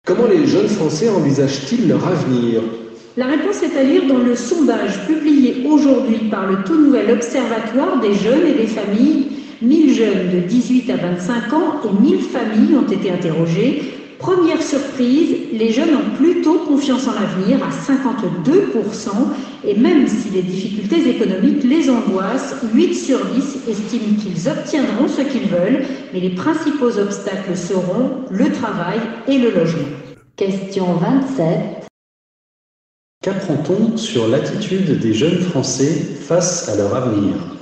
Comment les jeunes Français envisagent-ils leur avenir? La réponse est à lire dans le sondage publié aujourd'hui par le tout nouvel Observatoire des jeunes et des familles. 1000 jeunes de 18 à 25 ans et 1000 familles ont été interrogées. Première surprise, les jeunes ont plutôt confiance en l'avenir à 52%, et même si les difficultés économiques les angoissent, 8 sur 10 estiment qu'ils obtiendront ce qu'ils veulent, mais les principaux obstacles seront le travail et le logement. Question 27. Qu'apprend-on sur l'attitude des jeunes Français face à leur avenir?